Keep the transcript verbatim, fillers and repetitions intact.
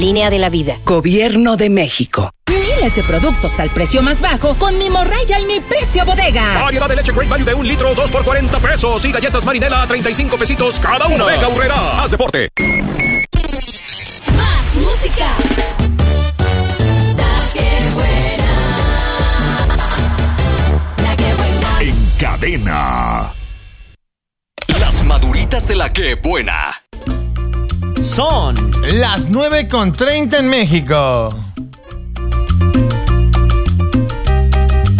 Línea de la vida. Gobierno de México. Miles de productos al precio más bajo con Mi Morraya y Mi Precio Bodega. Variedad de leche Great Value de un litro, dos por cuarenta pesos. Y galletas Marinela a treinta y cinco pesitos cada uno. Bodega Aurrera. Haz deporte. Más música. La que buena. La que buena. En cadena. Las maduritas de La que buena. Son las nueve con treinta en México.